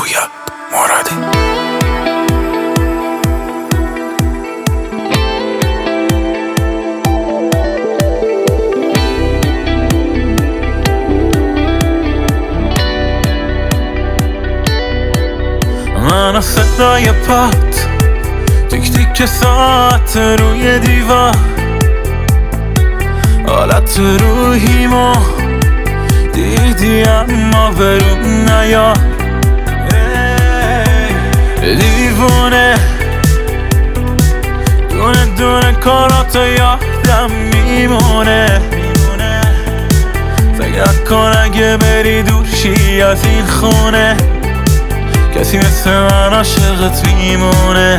پویا مرادی. من و صدای پات تیک تیک ساعت روی دیوار، حالت روحیمو دیدی اما برون نیار. دیوونه دونه دونه کاراتو یادم میمونه. فکر کن اگه بری دورشی از این خونه، کسی مثل من عاشقت میمونه.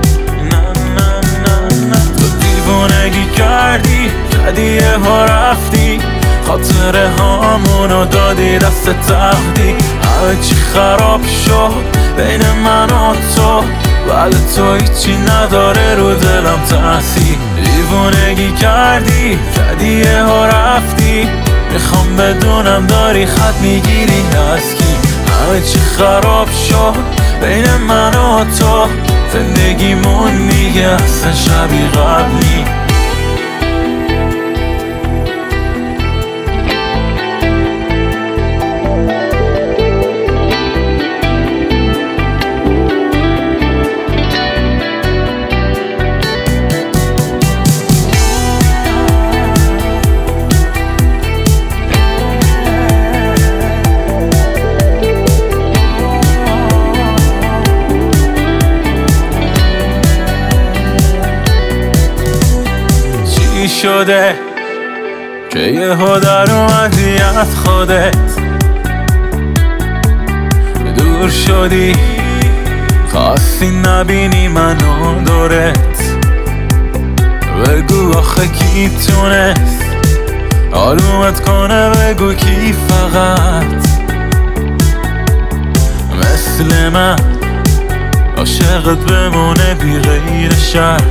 تو دیوونگی کردی، زدی یه ها رفتی، خاطره هامونو دادی دست تختی. همه چی خراب شد بین من و تو، بعد تو هیچی نداره رو دلم تأثیر. دیوونگی کردی، زدی یه ها رفتی، میخوام بدونم داری خط میگیری از کی. همه چی خراب شد بین من و تو، زندگیمون دیگه اصلا شبیه قبلی. شده که یه ها در اومدی از خودت، دور شدی خواستی نبینی منو دورت. بگو آخه کی تونست آرومت کنه، بگو کی فقط مثل من عاشقت بمونه بی غیر شرط.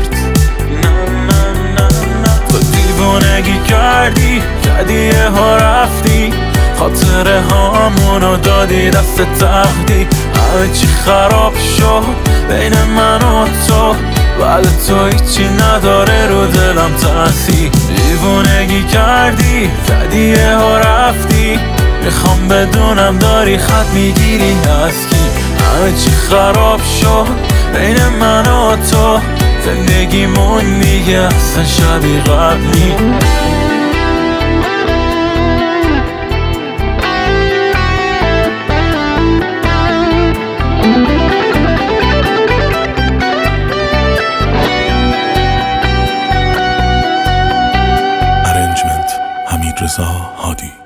دیوونگی کردی، زدی یه ها رفتی، خاطره هامونو دادی دست تختی. همه چی خراب شد بین من و تو، بعد تو هیچی نداره رو دلم تأثیر. دیوونگی کردی، زدی یه ها رفتی، میخوام بدونم داری خط میگیری از کی. همه چی خراب شد بین من و تو، زندگیمون دیگه اصلا شبیه قبلی. ارنجمنت حمیدرضا هادی.